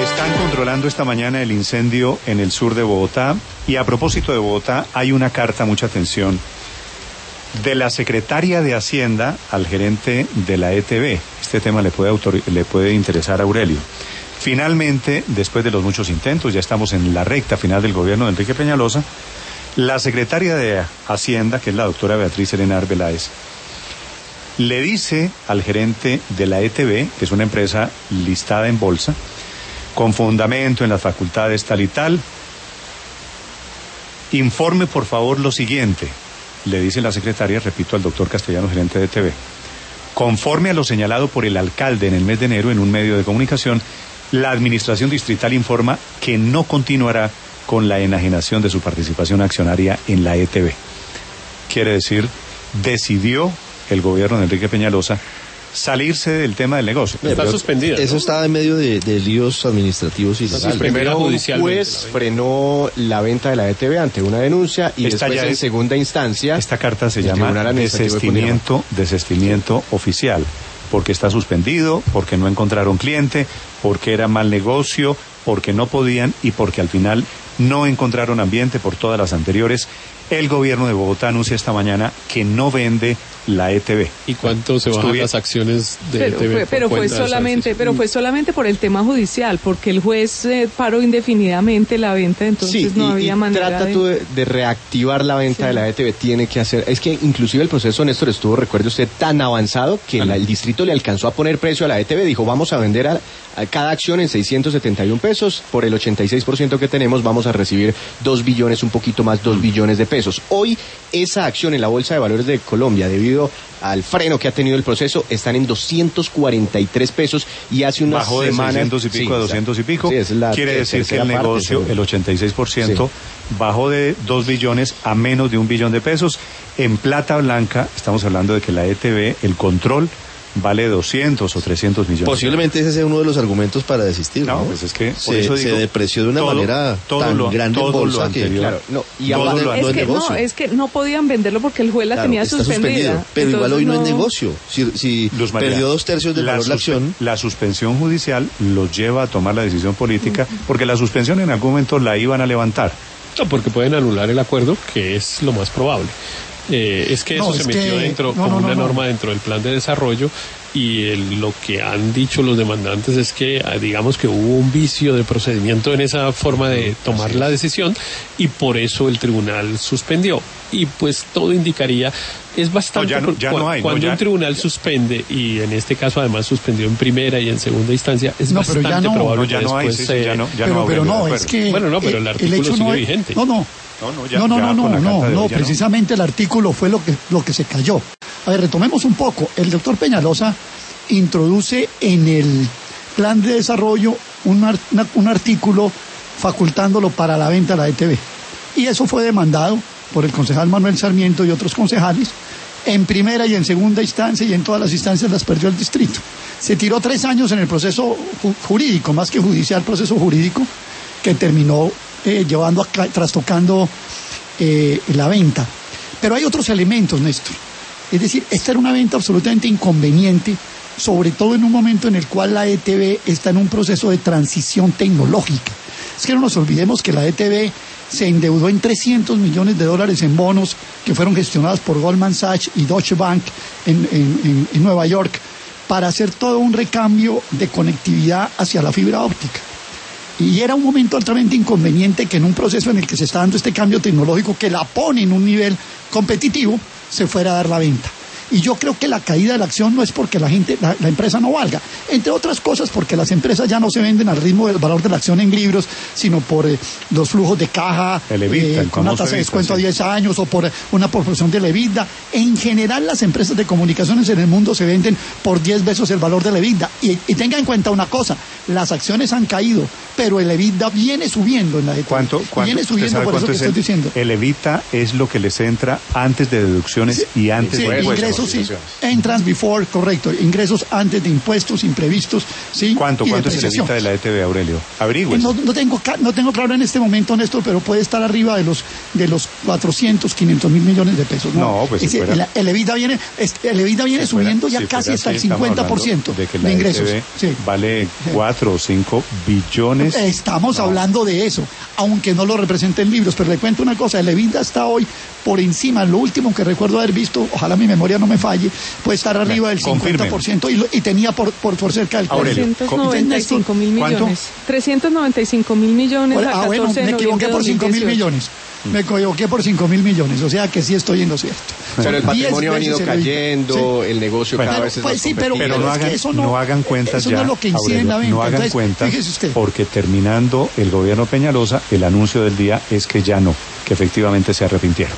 Están controlando esta mañana el incendio en el sur de Bogotá. Y a propósito de Bogotá, hay una carta, mucha atención, de la secretaria de Hacienda al gerente de la ETB. Este tema le puede interesar a Aurelio. Finalmente, después de los muchos intentos, ya estamos en la recta final del gobierno de Enrique Peñalosa, la secretaria de Hacienda, que es la doctora Beatriz Elena Arbeláez, le dice al gerente de la ETB, que es una empresa listada en bolsa, con fundamento en las facultades tal y tal, informe por favor lo siguiente, le dice la secretaria, repito, al doctor Castellano, gerente de ETB. Conforme a lo señalado por el alcalde en el mes de enero en un medio de comunicación, la administración distrital informa que no continuará con la enajenación de su participación accionaria en la ETB. Quiere decir, decidió el gobierno de Enrique Peñalosa salirse del tema del negocio. Está suspendida, ¿no? Eso estaba en medio de líos administrativos y legales. Primero un juez frenó la venta de la ETB ante una denuncia y después en segunda instancia. Esta carta se llama desistimiento oficial, porque está suspendido, porque no encontraron cliente, porque era mal negocio, porque no podían y porque al final no encontraron ambiente por todas las anteriores. El gobierno de Bogotá anuncia esta mañana que no vende la ETB. ¿Y cuánto se bajan las acciones de ETB? Pero fue solamente por el tema judicial, porque el juez paró indefinidamente la venta, entonces no había manera trata tú de reactivar la venta de la ETB, tiene que hacer, es que inclusive el proceso, Néstor, estuvo, recuerde usted, tan avanzado que el distrito le alcanzó a poner precio a la ETB, dijo, vamos a vender a cada acción en 671 pesos, por el 86% que tenemos vamos a recibir 2 billones, un poquito más, 2 billones de pesos. Hoy esa acción en la Bolsa de Valores de Colombia, debido al freno que ha tenido el proceso, están en 243 pesos y hace unas semanas... Bajó de 600 y pico a 200 y pico. Quiere decir que el negocio, el 86%, bajó de 2 billones a menos de 1 billón de pesos. En plata blanca, estamos hablando de que la ETB, el control, vale 200 o 300 millones. Posiblemente ese sea uno de los argumentos para desistir, ¿no? Pues es que por eso digo, se depreció de una manera tan grande en bolsa que, claro, es que no podían venderlo porque el juez la tenía suspendida. Pero igual hoy no es negocio. Si perdió 2/3 del valor de la acción. La suspensión judicial los lleva a tomar la decisión política, porque la suspensión en algún momento la iban a levantar. No, porque pueden anular el acuerdo, que es lo más probable. Es que eso se metió como una norma dentro del plan de desarrollo y lo que han dicho los demandantes es que digamos que hubo un vicio de procedimiento en esa forma de tomar la decisión y por eso el tribunal suspendió y pues todo indicaría es bastante cuando un tribunal suspende y en este caso además suspendió en primera y en segunda instancia es bastante probable que después pero el artículo sigue vigente. No, precisamente el artículo fue lo que se cayó. A ver, retomemos un poco. El doctor Peñalosa introduce en el plan de desarrollo un artículo facultándolo para la venta de la ETB. Y eso fue demandado por el concejal Manuel Sarmiento y otros concejales. En primera y en segunda instancia y en todas las instancias las perdió el distrito. Se tiró 3 años en el proceso jurídico, más que judicial, proceso jurídico, que terminó trastocando la venta. Pero hay otros elementos, Néstor. Es decir, esta era una venta absolutamente inconveniente, sobre todo en un momento en el cual la ETB está en un proceso de transición tecnológica. Es que no nos olvidemos que la ETB se endeudó en $300 millones en bonos que fueron gestionados por Goldman Sachs y Deutsche Bank en Nueva York para hacer todo un recambio de conectividad hacia la fibra óptica. Y era un momento altamente inconveniente que en un proceso en el que se está dando este cambio tecnológico que la pone en un nivel competitivo, se fuera a dar la venta. Y yo creo que la caída de la acción no es porque la empresa no valga, entre otras cosas porque las empresas ya no se venden al ritmo del valor de la acción en libros, sino por los flujos de caja, con una tasa de descuento a 10 años o por una proporción del EBITDA. En general las empresas de comunicaciones en el mundo se venden por 10 veces el valor del EBITDA. Y tenga en cuenta una cosa, las acciones han caído pero el EBITDA viene subiendo en la ETV. ¿Cuánto? Viene subiendo por eso que estoy diciendo. El EBITDA es lo que les entra antes de deducciones y antes de impuestos. Ingresos, sí. Entras before, correcto. Ingresos antes de impuestos imprevistos, sí. ¿Cuánto es el EBITDA de la ETV, Aurelio? Averigüe. No tengo claro en este momento, Néstor, pero puede estar arriba de los 400, 500 mil millones de pesos. No, pues el EBITDA viene subiendo ya casi hasta el 50% de ingresos. Vale 4 o 5 billones. Estamos hablando de eso, aunque no lo representen libros, pero le cuento una cosa, el EBITDA está hoy por encima, lo último que recuerdo haber visto, ojalá mi memoria no me falle, puede estar arriba del 50% y tenía por cerca del 395 mil millones. 395 mil millones a 14 me equivoqué por 5 mil millones. Me equivoqué por 5 mil millones, o sea que sí estoy en lo cierto. Pero el patrimonio ha ido cayendo, el negocio cada vez es más pero no hagan cuentas eso ya, no es lo que incide en la venta. No hagan cuentas, porque terminando el gobierno Peñalosa, el anuncio del día es que ya no, que efectivamente se arrepintieron.